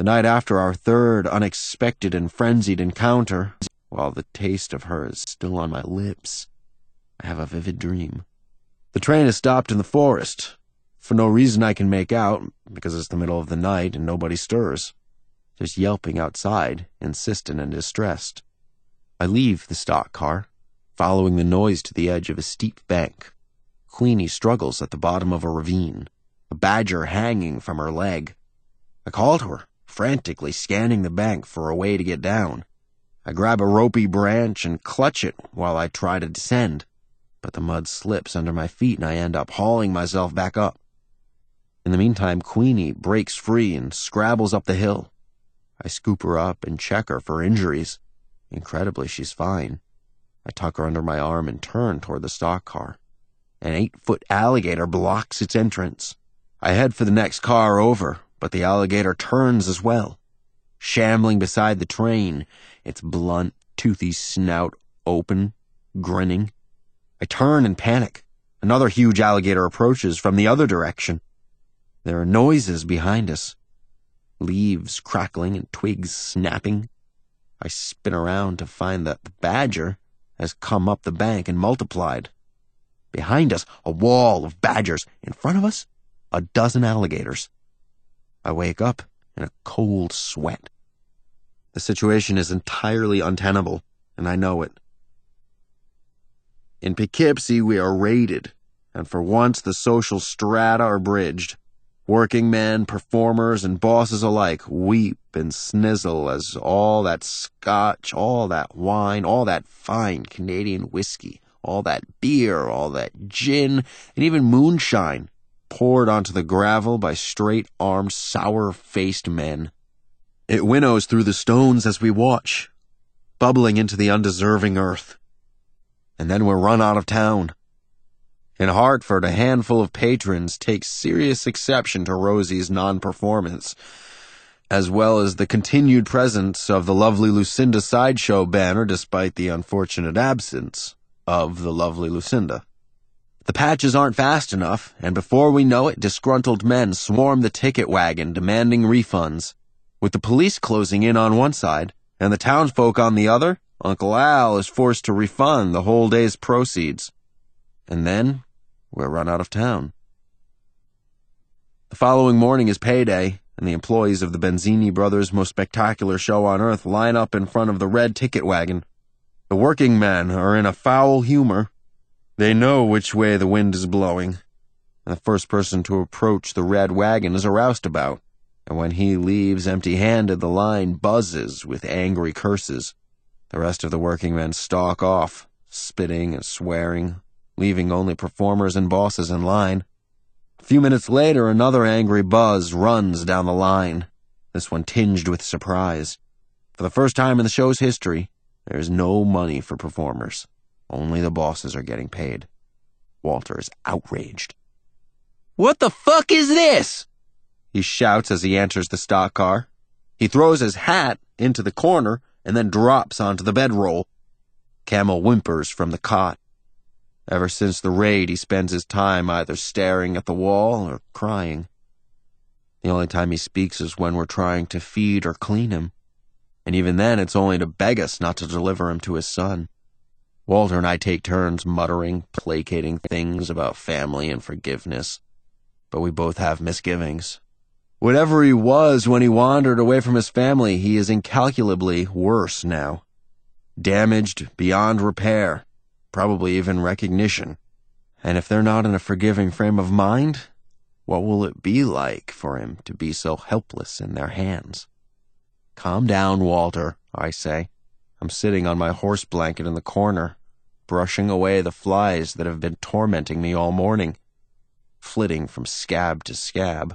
The night after our third unexpected and frenzied encounter, while the taste of her is still on my lips, I have a vivid dream. The train is stopped in the forest, for no reason I can make out, because it's the middle of the night and nobody stirs. There's yelping outside, insistent and distressed. I leave the stock car, following the noise to the edge of a steep bank. Queenie struggles at the bottom of a ravine, a badger hanging from her leg. I call to her, frantically scanning the bank for a way to get down. I grab a ropey branch and clutch it while I try to descend, but the mud slips under my feet and I end up hauling myself back up. In the meantime, Queenie breaks free and scrabbles up the hill. I scoop her up and check her for injuries. Incredibly, she's fine. I tuck her under my arm and turn toward the stock car. An eight-foot alligator blocks its entrance. I head for the next car over, but the alligator turns as well. Shambling beside the train, its blunt, toothy snout open, grinning. I turn and panic. Another huge alligator approaches from the other direction. There are noises behind us. Leaves crackling and twigs snapping. I spin around to find that the badger has come up the bank and multiplied. Behind us, a wall of badgers. In front of us, a dozen alligators. I wake up in a cold sweat. The situation is entirely untenable, and I know it. In Poughkeepsie, we are raided, and for once the social strata are bridged. Working men, performers, and bosses alike weep and snizzle as all that scotch, all that wine, all that fine Canadian whiskey, all that beer, all that gin, and even moonshine poured onto the gravel by straight-armed, sour-faced men. It winnows through the stones as we watch, bubbling into the undeserving earth. And then we're run out of town. In Hartford, a handful of patrons take serious exception to Rosie's non-performance, as well as the continued presence of the lovely Lucinda sideshow banner despite the unfortunate absence of the lovely Lucinda. The patches aren't fast enough, and before we know it, disgruntled men swarm the ticket wagon demanding refunds. With the police closing in on one side and the townsfolk on the other, Uncle Al is forced to refund the whole day's proceeds. And then we're run out of town. The following morning is payday, and the employees of the Benzini brothers' most spectacular show on earth line up in front of the red ticket wagon. The working men are in a foul humor. They know which way the wind is blowing, and the first person to approach the red wagon is a roustabout, and when he leaves empty-handed, the line buzzes with angry curses. The rest of the working men stalk off, spitting and swearing, leaving only performers and bosses in line. A few minutes later, another angry buzz runs down the line, this one tinged with surprise. For the first time in the show's history, there is no money for performers. Only the bosses are getting paid. Walter is outraged. "What the fuck is this?" he shouts as he enters the stock car. He throws his hat into the corner and then drops onto the bedroll. Camel whimpers from the cot. Ever since the raid, he spends his time either staring at the wall or crying. The only time he speaks is when we're trying to feed or clean him, and even then it's only to beg us not to deliver him to his son. Walter and I take turns muttering, placating things about family and forgiveness, but we both have misgivings. Whatever he was when he wandered away from his family, he is incalculably worse now. Damaged beyond repair, probably even recognition. And if they're not in a forgiving frame of mind, what will it be like for him to be so helpless in their hands? "Calm down, Walter," I say. I'm sitting on my horse blanket in the corner, brushing away the flies that have been tormenting me all morning, flitting from scab to scab.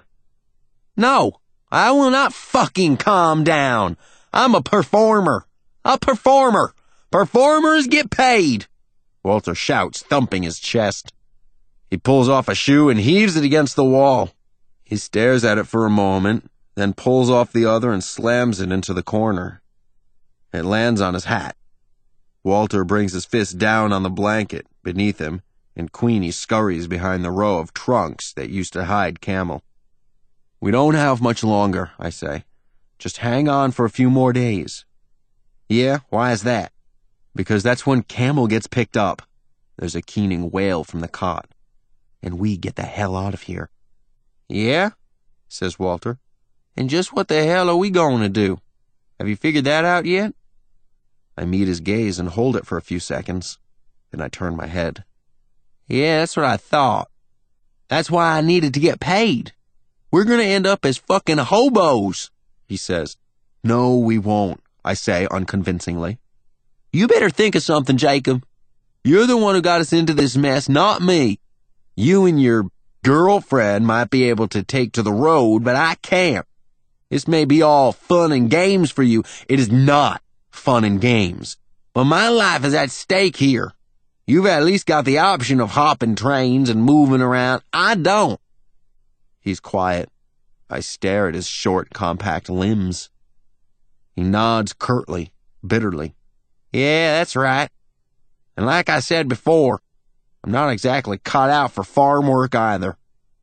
"No, I will not fucking calm down. I'm a performer. A performer. Performers get paid," Walter shouts, thumping his chest. He pulls off a shoe and heaves it against the wall. He stares at it for a moment, then pulls off the other and slams it into the corner. It lands on his hat. Walter brings his fist down on the blanket beneath him, and Queenie scurries behind the row of trunks that used to hide Camel. "We don't have much longer," I say. Just hang on for a few more days. Yeah, why is that? Because that's when Camel gets picked up. There's a keening wail from the cot. And we get the hell out of here. Yeah, says Walter. And just what the hell are we going to do? Have you figured that out yet? I meet his gaze and hold it for a few seconds. Then I turn my head. Yeah, that's what I thought. That's why I needed to get paid. We're going to end up as fucking hobos, he says. No, we won't, I say unconvincingly. You better think of something, Jacob. You're the one who got us into this mess, not me. You and your girlfriend might be able to take to the road, but I can't. This may be all fun and games for you. It is not fun and games. But my life is at stake here. You've at least got the option of hopping trains and moving around. I don't. He's quiet. I stare at his short, compact limbs. He nods curtly, bitterly. Yeah, that's right. And like I said before, I'm not exactly cut out for farm work either.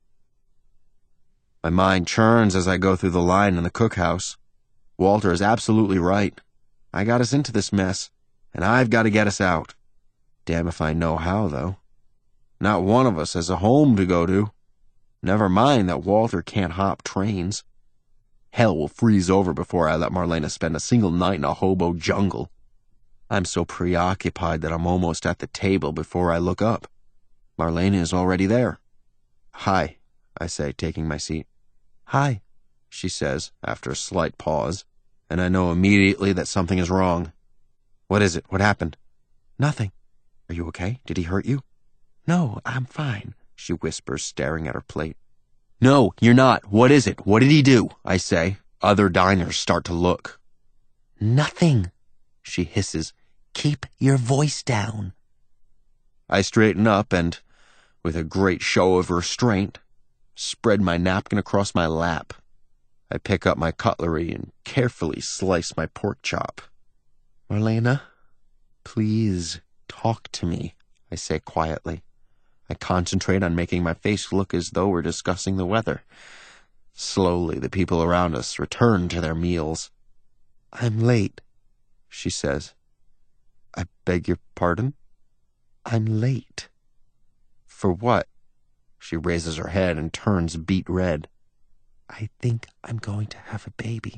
My mind churns as I go through the line in the cookhouse. Walter is absolutely right. I got us into this mess, and I've got to get us out. Damn if I know how, though. Not one of us has a home to go to. Never mind that Walter can't hop trains. Hell will freeze over before I let Marlena spend a single night in a hobo jungle. I'm so preoccupied that I'm almost at the table before I look up. Marlena is already there. Hi, I say, taking my seat. Hi, she says, after a slight pause, and I know immediately that something is wrong. What is it? What happened? Nothing. Are you okay? Did he hurt you? No, I'm fine, she whispers, staring at her plate. No, you're not. What is it? What did he do? I say. Other diners start to look. Nothing, she hisses. Keep your voice down. I straighten up and, with a great show of restraint, spread my napkin across my lap. I pick up my cutlery and carefully slice my pork chop. Marlena, please talk to me, I say quietly. I concentrate on making my face look as though we're discussing the weather. Slowly, the people around us return to their meals. I'm late, she says. I beg your pardon? I'm late. For what? She raises her head and turns beet red. I think I'm going to have a baby.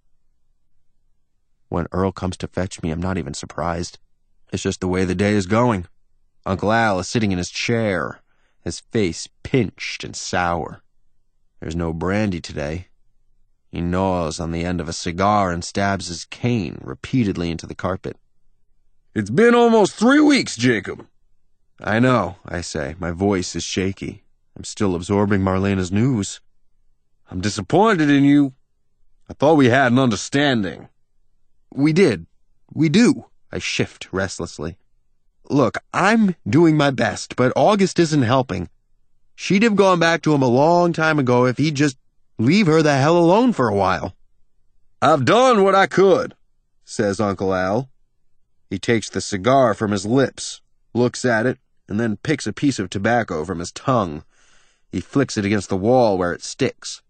When Earl comes to fetch me, I'm not even surprised. It's just the way the day is going. Uncle Al is sitting in his chair, his face pinched and sour. There's no brandy today. He gnaws on the end of a cigar and stabs his cane repeatedly into the carpet. It's been almost three weeks, Jacob. I know, I say. My voice is shaky. I'm still absorbing Marlena's news. I'm disappointed in you. I thought we had an understanding. We did. We do. I shift restlessly. Look, I'm doing my best, but August isn't helping. She'd have gone back to him a long time ago if he'd just leave her the hell alone for a while. I've done what I could, says Uncle Al. He takes the cigar from his lips, looks at it, and then picks a piece of tobacco from his tongue. He flicks it against the wall where it sticks.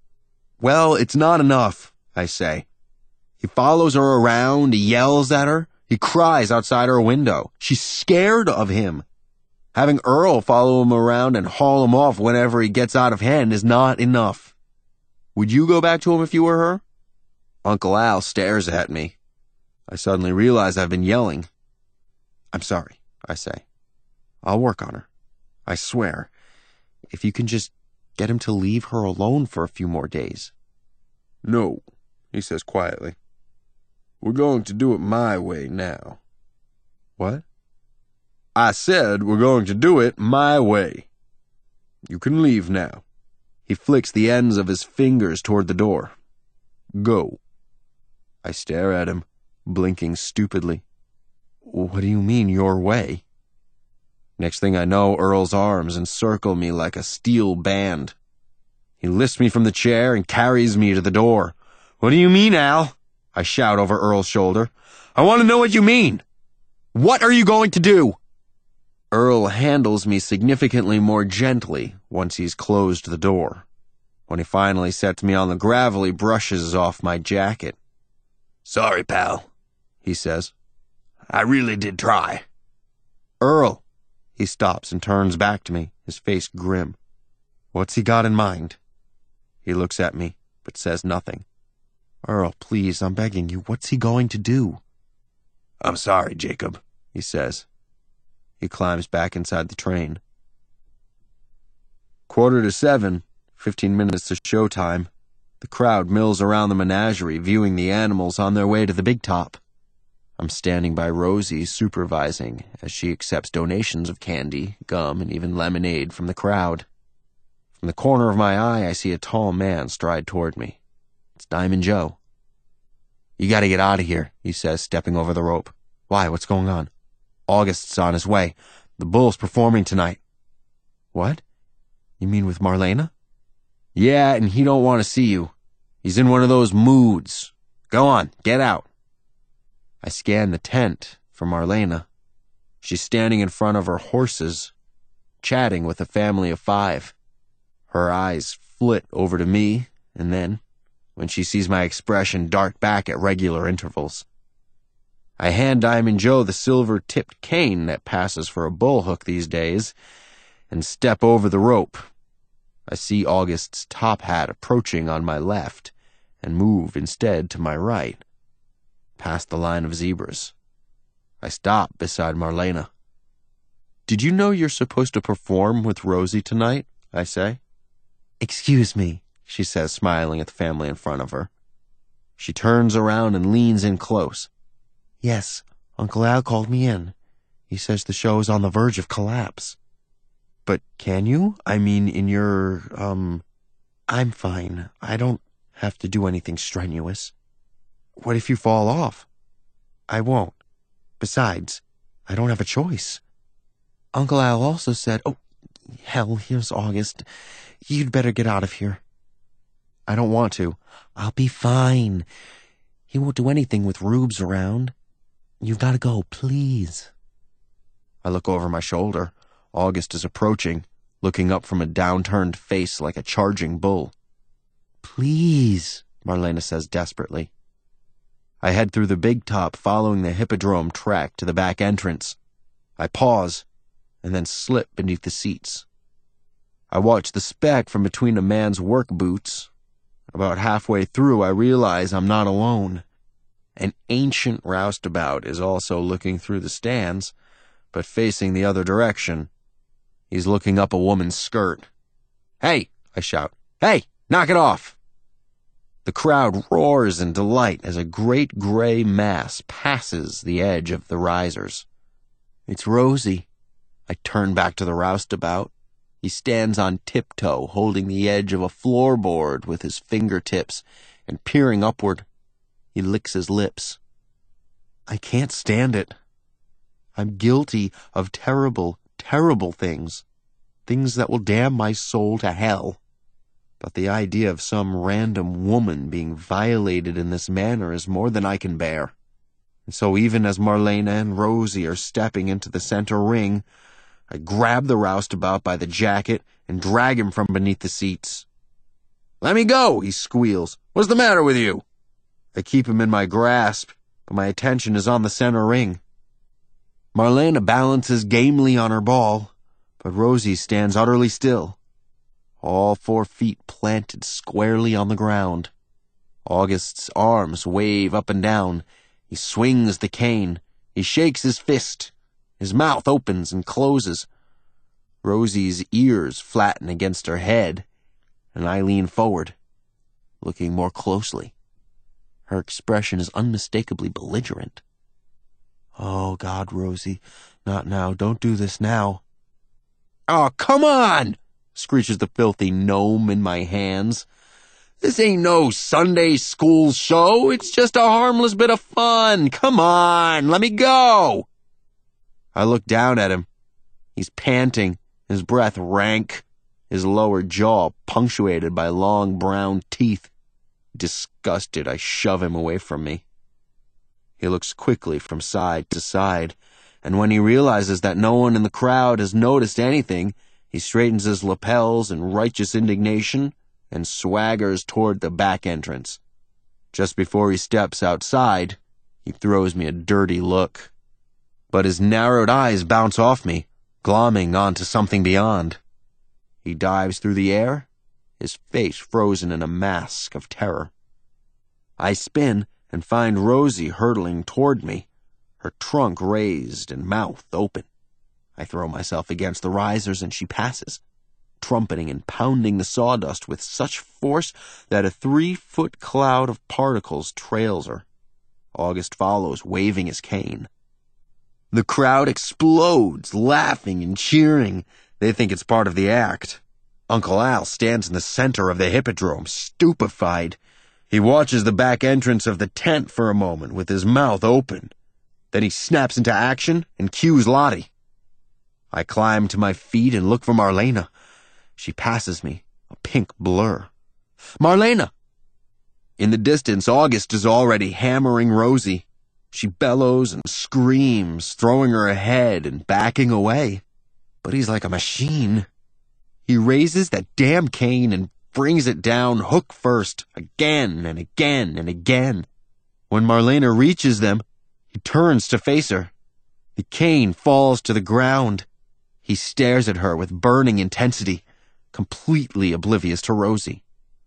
Well, it's not enough, I say. He follows her around, he yells at her, he cries outside her window. She's scared of him. Having Earl follow him around and haul him off whenever he gets out of hand is not enough. Would you go back to him if you were her? Uncle Al stares at me. I suddenly realize I've been yelling. I'm sorry, I say. I'll work on her. I swear. If you can just get him to leave her alone for a few more days. No, he says quietly. We're going to do it my way now. What? I said we're going to do it my way. You can leave now. He flicks the ends of his fingers toward the door. Go. I stare at him, blinking stupidly. What do you mean, your way? Next thing I know, Earl's arms encircle me like a steel band. He lifts me from the chair and carries me to the door. What do you mean, Al? I shout over Earl's shoulder. I want to know what you mean. What are you going to do? Earl handles me significantly more gently once he's closed the door. When he finally sets me on the gravel, he brushes off my jacket. "Sorry, pal," he says. "I really did try." "Earl." He stops and turns back to me, his face grim. "What's he got in mind?" He looks at me, but says nothing. "Earl, please, I'm begging you, what's he going to do?" "I'm sorry, Jacob," he says. He climbs back inside the train. Quarter to seven, fifteen minutes to showtime. The crowd mills around the menagerie, viewing the animals on their way to the big top. I'm standing by Rosie, supervising, as she accepts donations of candy, gum, and even lemonade from the crowd. From the corner of my eye, I see a tall man stride toward me. It's Diamond Joe. "You gotta get out of here," he says, stepping over the rope. "Why? What's going on?" "August's on his way. The Bull's performing tonight." "What? You mean with Marlena?" "Yeah, and he don't want to see you. He's in one of those moods. Go on, get out." I scan the tent for Marlena. She's standing in front of her horses, chatting with a family of five. Her eyes flit over to me, and then, when she sees my expression, dart back at regular intervals. I hand Diamond Joe the silver-tipped cane that passes for a bullhook these days, and step over the rope. I see August's top hat approaching on my left, and move instead to my right, past the line of zebras. I stop beside Marlena. "Did you know you're supposed to perform with Rosie tonight?" I say. "Excuse me," she says, smiling at the family in front of her. She turns around and leans in close. "Yes, Uncle Al called me in. He says the show is on the verge of collapse." "But can you? I mean, in your, um... I'm fine. I don't have to do anything strenuous." "What if you fall off?" "I won't. Besides, I don't have a choice. Uncle Al also said, oh, hell, here's August. You'd better get out of here." "I don't want to." "I'll be fine. He won't do anything with Rubes around. You've got to go, please." I look over my shoulder. August is approaching, looking up from a downturned face like a charging bull. "Please," Marlena says desperately. I head through the big top, following the hippodrome track to the back entrance. I pause, and then slip beneath the seats. I watch the speck from between a man's work boots. About halfway through, I realize I'm not alone. An ancient roustabout is also looking through the stands, but facing the other direction. He's looking up a woman's skirt. "Hey!" I shout. "Hey! Knock it off!" The crowd roars in delight as a great gray mass passes the edge of the risers. It's Rosie. I turn back to the roustabout. He stands on tiptoe, holding the edge of a floorboard with his fingertips and peering upward. He licks his lips. I can't stand it. I'm guilty of terrible, terrible things. Things that will damn my soul to hell. But the idea of some random woman being violated in this manner is more than I can bear. And so even as Marlena and Rosie are stepping into the center ring, I grab the roustabout by the jacket and drag him from beneath the seats. "Let me go," he squeals. "What's the matter with you?" I keep him in my grasp, but my attention is on the center ring. Marlena balances gamely on her ball, but Rosie stands utterly still, all four feet planted squarely on the ground. August's arms wave up and down. He swings the cane. He shakes his fist. His mouth opens and closes. Rosie's ears flatten against her head, and I lean forward, looking more closely. Her expression is unmistakably belligerent. "Oh, God, Rosie, not now. Don't do this now." "Oh, come on!" screeches the filthy gnome in my hands. "This ain't no Sunday school show. It's just a harmless bit of fun. Come on, let me go." I look down at him. He's panting, his breath rank, his lower jaw punctuated by long brown teeth. Disgusted, I shove him away from me. He looks quickly from side to side, and when he realizes that no one in the crowd has noticed anything, he straightens his lapels in righteous indignation and swaggers toward the back entrance. Just before he steps outside, he throws me a dirty look. But his narrowed eyes bounce off me, glomming onto something beyond. He dives through the air, his face frozen in a mask of terror. I spin and find Rosie hurtling toward me, her trunk raised and mouth open. I throw myself against the risers and she passes, trumpeting and pounding the sawdust with such force that a three-foot cloud of particles trails her. August follows, waving his cane. The crowd explodes, laughing and cheering. They think it's part of the act. Uncle Al stands in the center of the hippodrome, stupefied. He watches the back entrance of the tent for a moment with his mouth open. Then he snaps into action and cues Lottie. I climb to my feet and look for Marlena. She passes me, a pink blur. Marlena! In the distance, August is already hammering Rosie. She bellows and screams, throwing her ahead and backing away. But he's like a machine. He raises that damn cane and brings it down hook first, again and again and again. When Marlena reaches them, he turns to face her. The cane falls to the ground. He stares at her with burning intensity, completely oblivious to Rosie.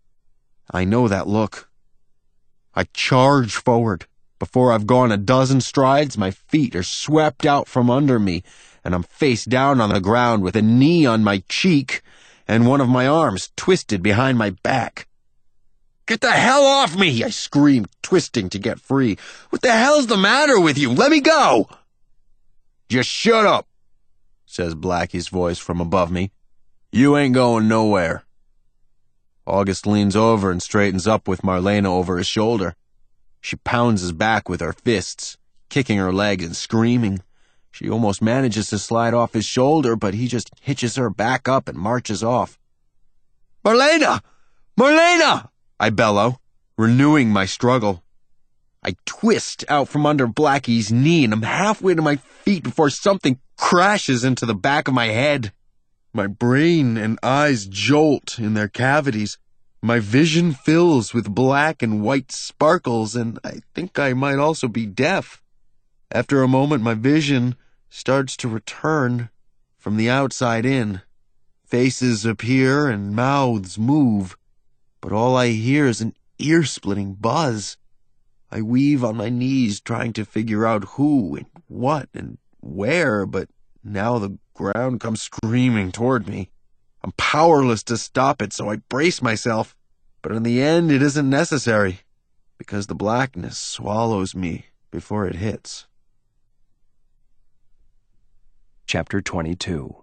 I know that look. I charge forward. Before I've gone a dozen strides, my feet are swept out from under me, and I'm face down on the ground with a knee on my cheek and one of my arms twisted behind my back. Get the hell off me! I scream, twisting to get free. What the hell's the matter with you? Let me go! Just shut up, says Blackie's voice from above me. You ain't going nowhere. August leans over and straightens up with Marlena over his shoulder. She pounds his back with her fists, kicking her legs and screaming. She almost manages to slide off his shoulder, but he just hitches her back up and marches off. Marlena! Marlena! I bellow, renewing my struggle. I twist out from under Blackie's knee and I'm halfway to my feet before something crashes into the back of my head. My brain and eyes jolt in their cavities. My vision fills with black and white sparkles, and I think I might also be deaf. After a moment, my vision starts to return from the outside in. Faces appear and mouths move, but all I hear is an ear-splitting buzz. I weave on my knees trying to figure out who and what and where, but now the ground comes screaming toward me. I'm powerless to stop it, so I brace myself. But in the end, it isn't necessary, because the blackness swallows me before it hits. Chapter twenty-two.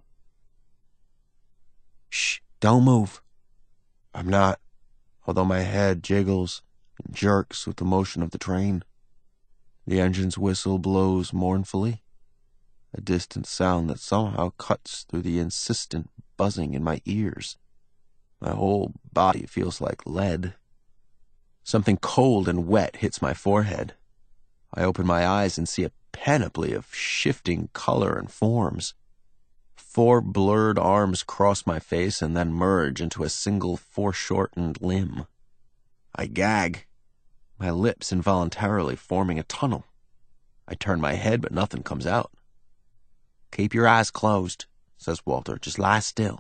Shh, don't move. I'm not, although my head jiggles and jerks with the motion of the train. The engine's whistle blows mournfully, a distant sound that somehow cuts through the insistent buzzing in my ears. My whole body feels like lead. Something cold and wet hits my forehead. I open my eyes and see a panoply of shifting color and forms. Four blurred arms cross my face and then merge into a single foreshortened limb. I gag, my lips involuntarily forming a tunnel. I turn my head, but nothing comes out. Keep your eyes closed, says Walter. Just lie still.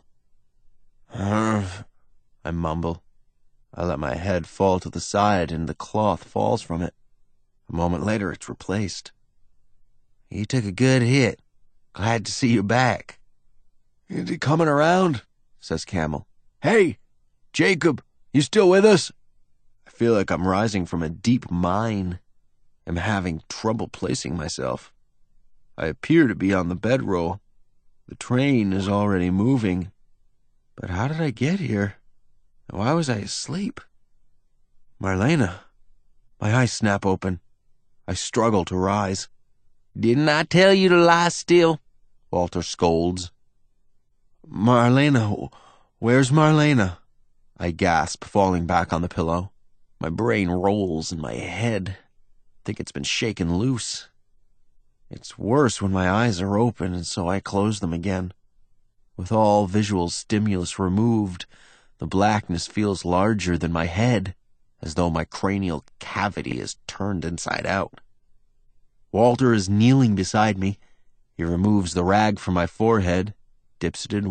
I mumble. I let my head fall to the side and the cloth falls from it. A moment later, it's replaced. You took a good hit. Glad to see you back. You coming around? Says Camel. Hey, Jacob, you still with us? I feel like I'm rising from a deep mine. I'm having trouble placing myself. I appear to be on the bedroll. The train is already moving. But how did I get here? Why was I asleep? Marlena. My eyes snap open. I struggle to rise. Didn't I tell you to lie still? Walter scolds. Marlena, where's Marlena? I gasp, falling back on the pillow. My brain rolls in my head. I think it's been shaken loose. It's worse when my eyes are open, and so I close them again. With all visual stimulus removed, The blackness feels larger than my head, as though my cranial cavity is turned inside out. Walter is kneeling beside me. He removes the rag from my forehead, dips it in